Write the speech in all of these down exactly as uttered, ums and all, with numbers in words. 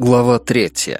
Глава третья.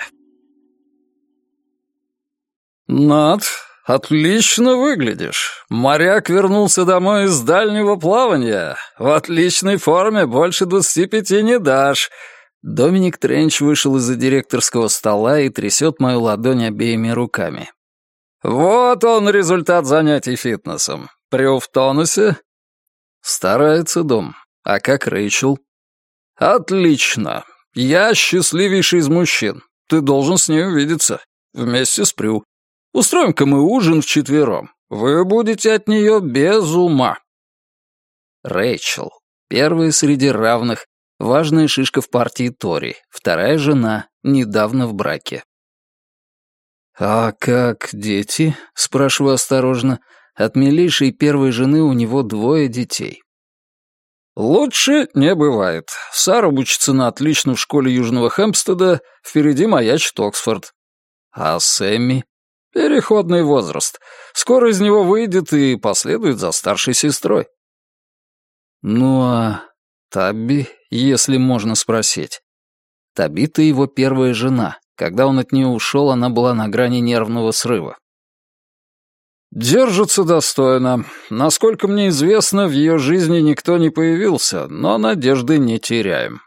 «Над, отлично выглядишь. Моряк вернулся домой из дальнего плавания. В отличной форме, больше двадцати пяти не дашь». Доминик Тренч вышел из-за директорского стола и трясет мою ладонь обеими руками. «Вот он, результат занятий фитнесом. Прю в тонусе?» «Старается, Дом. А как Рэйчел?» «Отлично. Я счастливейший из мужчин. Ты должен с ней увидеться. Вместе с Прю. Устроим-ка мы ужин вчетвером. Вы будете от нее без ума». Рэйчел. Первая среди равных. Важная шишка в партии Тори. Вторая жена. Недавно в браке. «А как дети?» — спрашиваю осторожно. От милейшей первой жены у него двое детей. «Лучше не бывает. Сара учится на отлично в школе Южного Хэмпстеда, впереди маячит Оксфорд. А Сэмми? Переходный возраст. Скоро из него выйдет и последует за старшей сестрой». «Ну а Табби, если можно спросить?» Таби-то его первая жена. Когда он от нее ушел, она была на грани нервного срыва. «Держится достойно. Насколько мне известно, в ее жизни никто не появился, но надежды не теряем».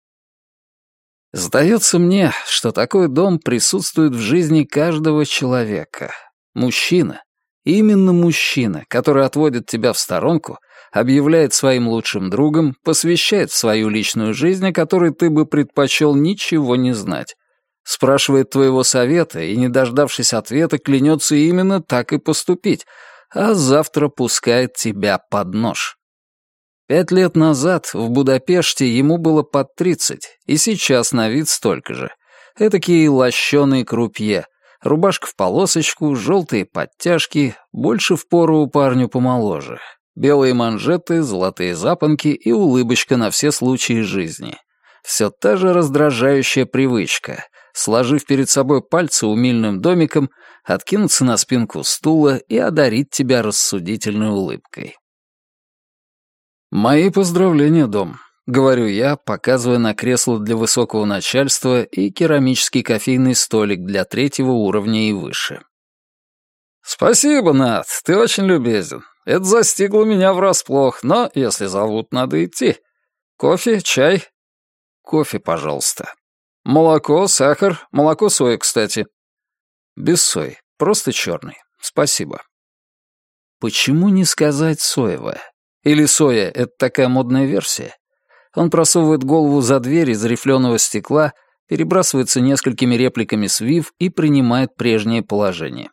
Сдается мне, что такой дом присутствует в жизни каждого человека. Мужчина, именно мужчина, который отводит тебя в сторонку, объявляет своим лучшим другом, посвящает в свою личную жизнь, о которой ты бы предпочел ничего не знать. Спрашивает твоего совета и, не дождавшись ответа, клянется именно так и поступить, а завтра пускает тебя под нож. Пять лет назад в Будапеште ему было под тридцать, и сейчас на вид столько же. Этакий лощеный крупье, рубашка в полосочку, желтые подтяжки, больше впору парню помоложе, белые манжеты, золотые запонки и улыбочка на все случаи жизни. Все та же раздражающая привычка — сложив перед собой пальцы умильным домиком, откинуться на спинку стула и одарить тебя рассудительной улыбкой. «Мои поздравления, Дом», — говорю я, показывая на кресло для высокого начальства и керамический кофейный столик для третьего уровня и выше. «Спасибо, Нат, ты очень любезен. Это застигло меня врасплох, но, если зовут, надо идти. Кофе, чай?» «Кофе, пожалуйста». «Молоко, сахар, молоко сои, кстати». «Без сои, просто черный. Спасибо». «Почему не сказать соевое? Или соя — это такая модная версия?» Он просовывает голову за дверь из рифленого стекла, перебрасывается несколькими репликами с Вив и принимает прежнее положение.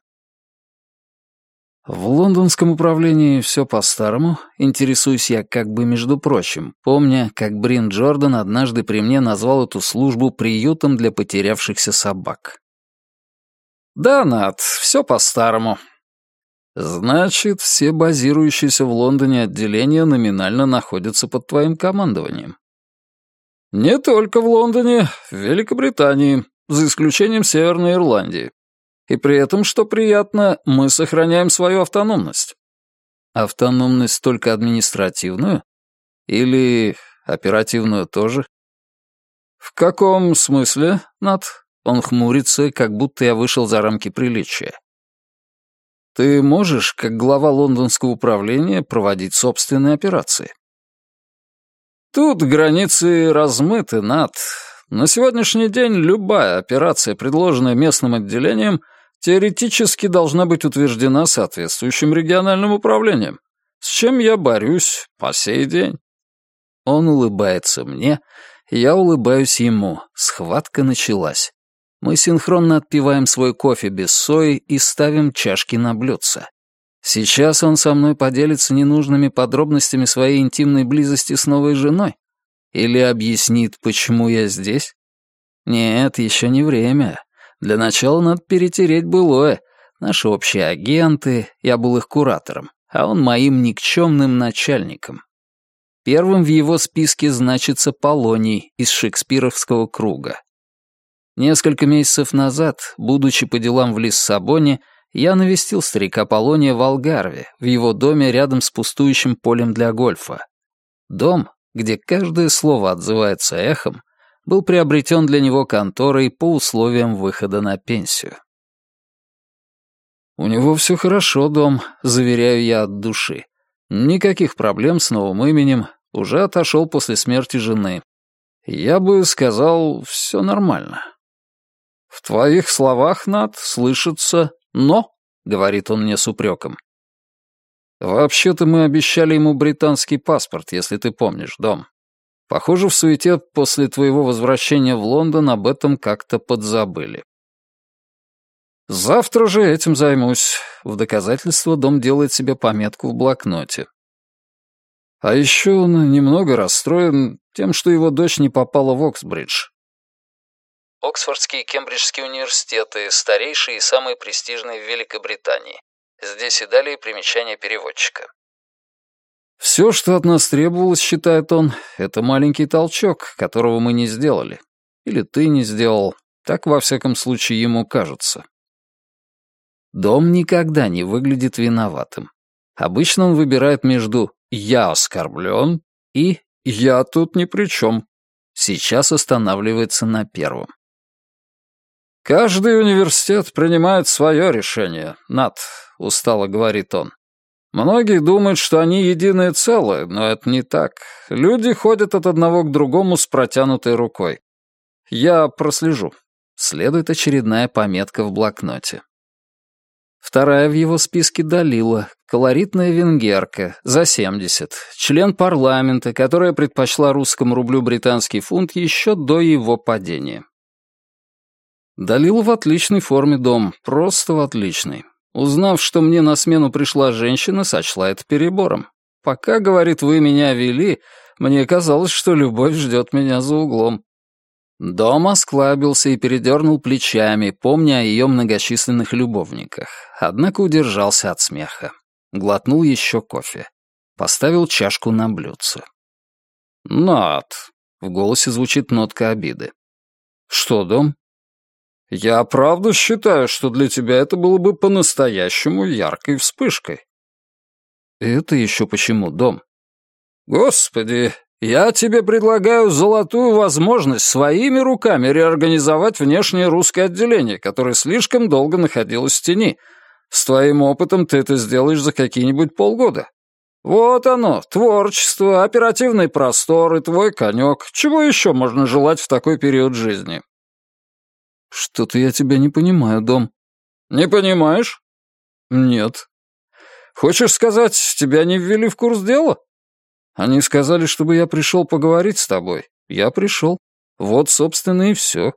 В лондонском управлении все по-старому, интересуюсь я как бы между прочим, помня, как Брин Джордан однажды при мне назвал эту службу приютом для потерявшихся собак. «Да, Нат, все по-старому». «Значит, все базирующиеся в Лондоне отделения номинально находятся под твоим командованием?» «Не только в Лондоне, в Великобритании, за исключением Северной Ирландии. И при этом, что приятно, мы сохраняем свою автономность». «Автономность только административную? Или оперативную тоже?» «В каком смысле, Нат?» Он хмурится, как будто я вышел за рамки приличия. «Ты можешь, как глава лондонского управления, проводить собственные операции?» «Тут границы размыты, Нат. На сегодняшний день любая операция, предложенная местным отделением, теоретически должна быть утверждена соответствующим региональным управлением, с чем я борюсь по сей день». Он улыбается мне, я улыбаюсь ему. Схватка началась. Мы синхронно отпиваем свой кофе без сои и ставим чашки на блюдце. Сейчас он со мной поделится ненужными подробностями своей интимной близости с новой женой? Или объяснит, почему я здесь? Нет, еще не время. Для начала надо перетереть былое. Наши общие агенты, я был их куратором, а он моим никчемным начальником. Первым в его списке значится Полоний из шекспировского круга. Несколько месяцев назад, будучи по делам в Лиссабоне, я навестил старика Полония в Алгарве, в его доме рядом с пустующим полем для гольфа. Дом, где каждое слово отзывается эхом, был приобретен для него конторой по условиям выхода на пенсию. «У него все хорошо, Дом», — заверяю я от души. «Никаких проблем с новым именем, уже отошел после смерти жены. Я бы сказал, все нормально». «В твоих словах, Нат, слышится «но», — говорит он мне с упреком. «Вообще-то мы обещали ему британский паспорт, если ты помнишь, Дом. Похоже, в суете после твоего возвращения в Лондон об этом как-то подзабыли». «Завтра же этим займусь». В доказательство Дом делает себе пометку в блокноте. А еще он немного расстроен тем, что его дочь не попала в Оксбридж. Оксфордские и Кембриджские университеты — старейшие и самые престижные в Великобритании. Здесь и далее примечание переводчика. «Все, что от нас требовалось, — считает он, — это маленький толчок, которого мы не сделали. Или ты не сделал. Так, во всяком случае, ему кажется». Дом никогда не выглядит виноватым. Обычно он выбирает между «я оскорблен» и «я тут ни при чем». Сейчас останавливается на первом. «Каждый университет принимает свое решение, Нат», — устало говорит он. «Многие думают, что они единое целое, но это не так. Люди ходят от одного к другому с протянутой рукой. Я прослежу». Следует очередная пометка в блокноте. Вторая в его списке Далила, колоритная венгерка, за семьдесят, член парламента, которая предпочла русскому рублю британский фунт еще до его падения. Далила в отличной форме, Дом, просто в отличной. Узнав, что мне на смену пришла женщина, сочла это перебором. Пока, говорит, вы меня вели, мне казалось, что любовь ждет меня за углом. Дом осклабился и передернул плечами, помня о ее многочисленных любовниках. Однако удержался от смеха. Глотнул еще кофе. Поставил чашку на блюдце. «Над!» — в голосе звучит нотка обиды. «Что, Дом?» «Я правда считаю, что для тебя это было бы по-настоящему яркой вспышкой». «Это еще почему, Дом?» «Господи, я тебе предлагаю золотую возможность своими руками реорганизовать внешнее русское отделение, которое слишком долго находилось в тени. С твоим опытом ты это сделаешь за какие-нибудь полгода. Вот оно, творчество, оперативный простор и твой конек. Чего еще можно желать в такой период жизни?» «Что-то я тебя не понимаю, Дом». «Не понимаешь?» «Нет». «Хочешь сказать, тебя не ввели в курс дела?» «Они сказали, чтобы я пришел поговорить с тобой. Я пришел. Вот, собственно, и все».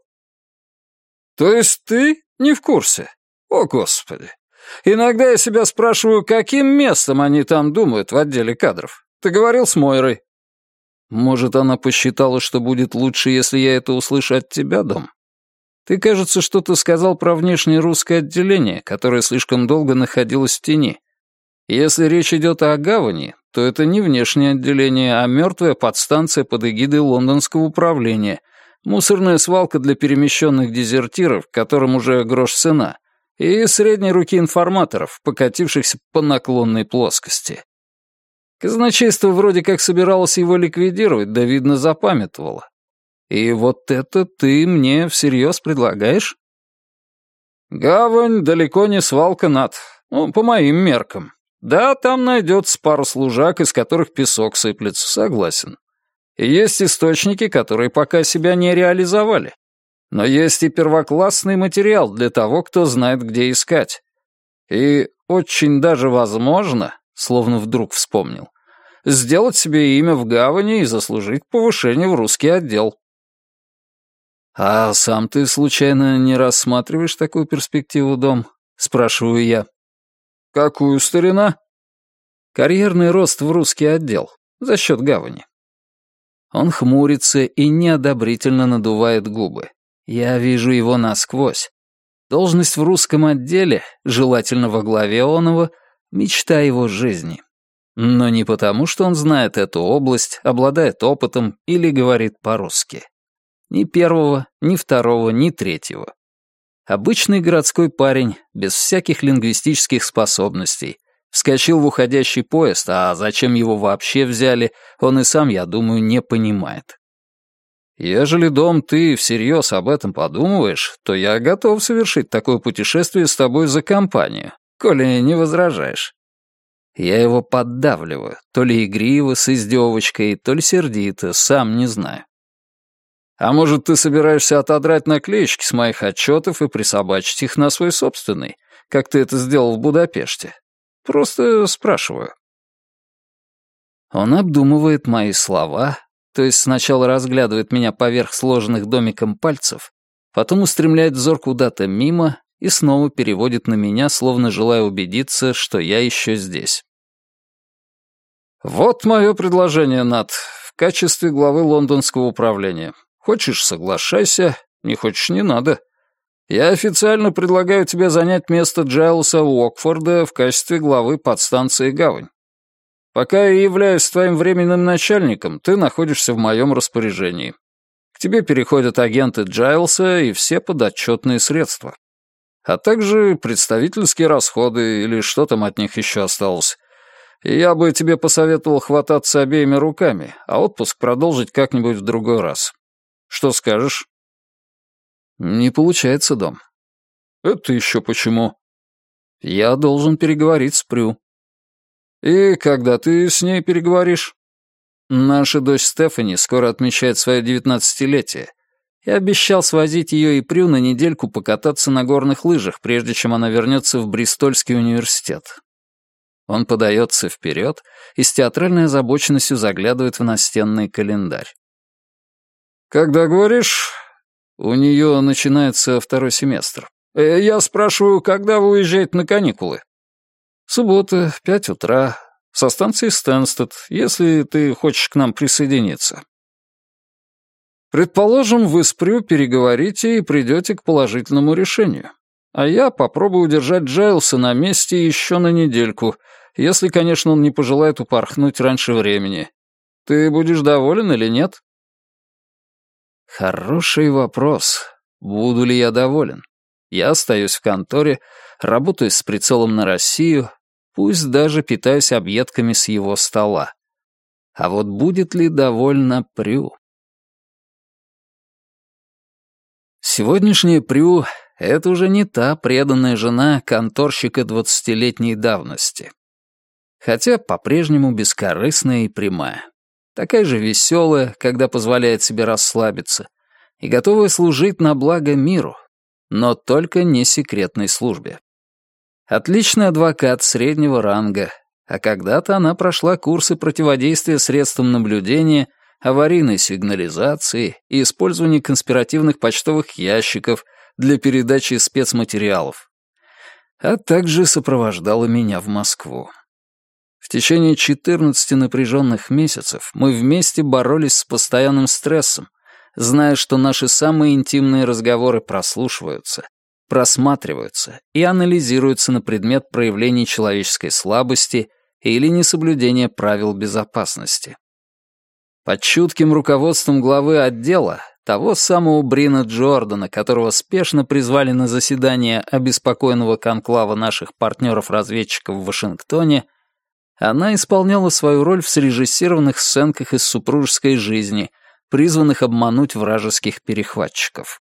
«То есть ты не в курсе? О, Господи! Иногда я себя спрашиваю, каким местом они там думают в отделе кадров. Ты говорил с Мойрой?» «Может, она посчитала, что будет лучше, если я это услышу от тебя, Дом? Ты, кажется, что-то сказал про внешнее русское отделение, которое слишком долго находилось в тени. Если речь идет о гавани, то это не внешнее отделение, а мертвая подстанция под эгидой лондонского управления, мусорная свалка для перемещенных дезертиров, которым уже грош цена, и средней руки информаторов, покатившихся по наклонной плоскости. Казначейство вроде как собиралось его ликвидировать, да, видно, запамятовало. И вот это ты мне всерьез предлагаешь? Гавань далеко не свалка, Над, ну, по моим меркам. Да, там найдется пару служак, из которых песок сыплется, согласен. И есть источники, которые пока себя не реализовали. Но есть и первоклассный материал для того, кто знает, где искать. И очень даже возможно, словно вдруг вспомнил, сделать себе имя в гавани и заслужить повышение в русский отдел. «А сам ты, случайно, не рассматриваешь такую перспективу, Дом?» — спрашиваю я. «Какую, старина?» «Карьерный рост в русский отдел, за счет гавани». Он хмурится и неодобрительно надувает губы. Я вижу его насквозь. Должность в русском отделе, желательно во главе оного, мечта его жизни. Но не потому, что он знает эту область, обладает опытом или говорит по-русски. Ни первого, ни второго, ни третьего. Обычный городской парень, без всяких лингвистических способностей. Вскочил в уходящий поезд, а зачем его вообще взяли, он и сам, я думаю, не понимает. Ежели, Дом, ты всерьез об этом подумываешь, то я готов совершить такое путешествие с тобой за компанию, коли не возражаешь. Я его поддавливаю, то ли игриво, с издевочкой, то ли сердито, сам не знаю. А может, ты собираешься отодрать наклеечки с моих отчетов и присобачить их на свой собственный, как ты это сделал в Будапеште? Просто спрашиваю. Он обдумывает мои слова, то есть сначала разглядывает меня поверх сложенных домиком пальцев, потом устремляет взор куда-то мимо и снова переводит на меня, словно желая убедиться, что я еще здесь. «Вот мое предложение, Нат, в качестве главы лондонского управления. Хочешь — соглашайся, не хочешь — не надо. Я официально предлагаю тебе занять место Джайлса Уокфорда в качестве главы подстанции «Гавань». Пока я являюсь твоим временным начальником, ты находишься в моем распоряжении. К тебе переходят агенты Джайлса и все подотчетные средства. А также представительские расходы или что там от них еще осталось. И я бы тебе посоветовал хвататься обеими руками, а отпуск продолжить как-нибудь в другой раз. Что скажешь? Не получается, Дом. Это еще почему? Я должен переговорить с Прю. И когда ты с ней переговоришь? Наша дочь Стефани скоро отмечает свое девятнадцатилетие. Я обещал свозить ее и Прю на недельку покататься на горных лыжах, прежде чем она вернется в Бристольский университет. Он подается вперед и с театральной озабоченностью заглядывает в настенный календарь. «Когда говоришь, у нее начинается второй семестр. Я спрашиваю, когда вы уезжаете на каникулы?» «Суббота, пять утра, со станции Стэнстед, если ты хочешь к нам присоединиться». «Предположим, вы с Прю переговорите и придете к положительному решению. А я попробую удержать Джайлса на месте еще на недельку, если, конечно, он не пожелает упорхнуть раньше времени. Ты будешь доволен или нет?» Хороший вопрос. Буду ли я доволен? Я остаюсь в конторе, работаю с прицелом на Россию, пусть даже питаюсь объедками с его стола. А вот будет ли довольна Прю? Сегодняшняя Прю — это уже не та преданная жена конторщика двадцатилетней давности. Хотя по-прежнему бескорыстная и прямая. Такая же веселая, когда позволяет себе расслабиться, и готовая служить на благо миру, но только не секретной службе. Отличный адвокат среднего ранга, а когда-то она прошла курсы противодействия средствам наблюдения, аварийной сигнализации и использования конспиративных почтовых ящиков для передачи спецматериалов, а также сопровождала меня в Москву. В течение четырнадцати напряженных месяцев мы вместе боролись с постоянным стрессом, зная, что наши самые интимные разговоры прослушиваются, просматриваются и анализируются на предмет проявлений человеческой слабости или несоблюдения правил безопасности. Под чутким руководством главы отдела, того самого Брина Джордана, которого спешно призвали на заседание обеспокоенного конклава наших партнеров-разведчиков в Вашингтоне, она исполняла свою роль в срежиссированных сценках из супружеской жизни, призванных обмануть вражеских перехватчиков.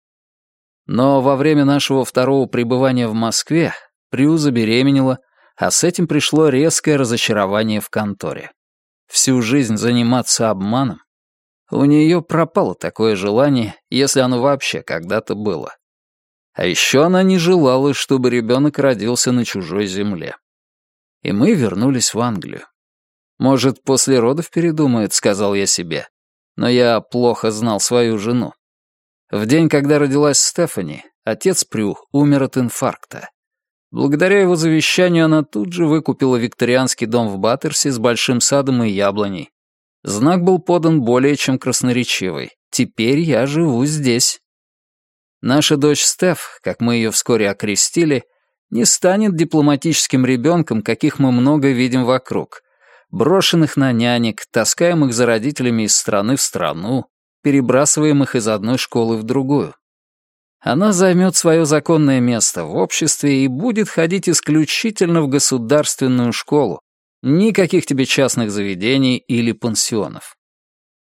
Но во время нашего второго пребывания в Москве Прю забеременела, а с этим пришло резкое разочарование в конторе. Всю жизнь заниматься обманом? У нее пропало такое желание, если оно вообще когда-то было. А еще она не желала, чтобы ребенок родился на чужой земле. И мы вернулись в Англию. «Может, после родов передумает», — сказал я себе. Но я плохо знал свою жену. В день, когда родилась Стефани, отец Прю умер от инфаркта. Благодаря его завещанию она тут же выкупила викторианский дом в Баттерсе с большим садом и яблоней. Знак был подан более чем красноречивый. «Теперь я живу здесь». Наша дочь Стеф, как мы ее вскоре окрестили, не станет дипломатическим ребенком, каких мы много видим вокруг, брошенных на нянек, таскаемых за родителями из страны в страну, перебрасываемых из одной школы в другую. Она займет свое законное место в обществе и будет ходить исключительно в государственную школу, никаких тебе частных заведений или пансионов.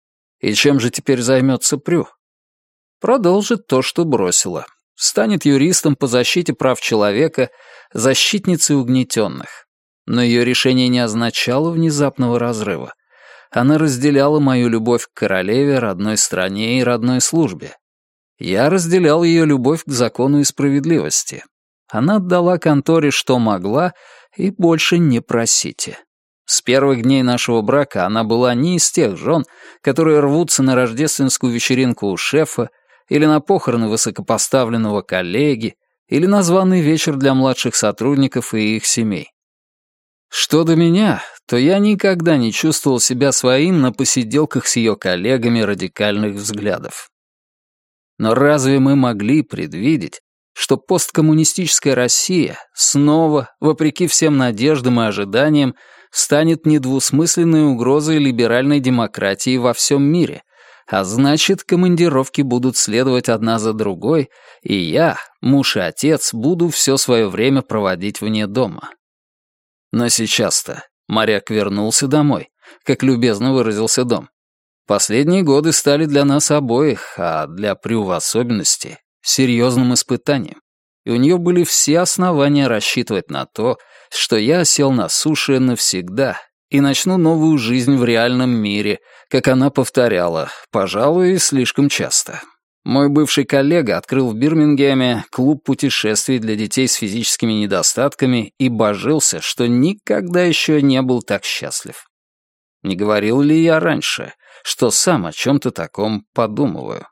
И чем же теперь займется Прю? Продолжит то, что бросила. Станет юристом по защите прав человека, защитницей угнетенных. Но ее решение не означало внезапного разрыва. Она разделяла мою любовь к королеве, родной стране и родной службе. Я разделял ее любовь к закону и справедливости. Она отдала конторе, что могла, и больше не просите. С первых дней нашего брака она была не из тех жен, которые рвутся на рождественскую вечеринку у шефа, или на похороны высокопоставленного коллеги, или на званый вечер для младших сотрудников и их семей. Что до меня, то я никогда не чувствовал себя своим на посиделках с ее коллегами радикальных взглядов. Но разве мы могли предвидеть, что посткоммунистическая Россия снова, вопреки всем надеждам и ожиданиям, станет недвусмысленной угрозой либеральной демократии во всем мире, а значит, командировки будут следовать одна за другой, и я, муж и отец, буду все свое время проводить вне дома. Но сейчас-то моряк вернулся домой, как любезно выразился Дом. Последние годы стали для нас обоих, а для Прю в особенности, серьезным испытанием, и у нее были все основания рассчитывать на то, что я осел на суше навсегда и начну новую жизнь в реальном мире, как она повторяла, пожалуй, слишком часто. Мой бывший коллега открыл в Бирмингеме клуб путешествий для детей с физическими недостатками и божился, что никогда еще не был так счастлив. Не говорил ли я раньше, что сам о чем-то таком подумываю?